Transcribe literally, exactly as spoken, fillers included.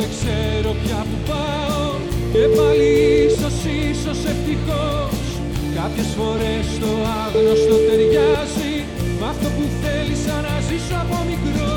δεν ξέρω πια που πάω. Και πάλι ίσως, ίσως ευτυχώς. Κάποιες φορές το άγνωστο ταιριάζει μ' αυτό που θέλησα να ζήσω από μικρό.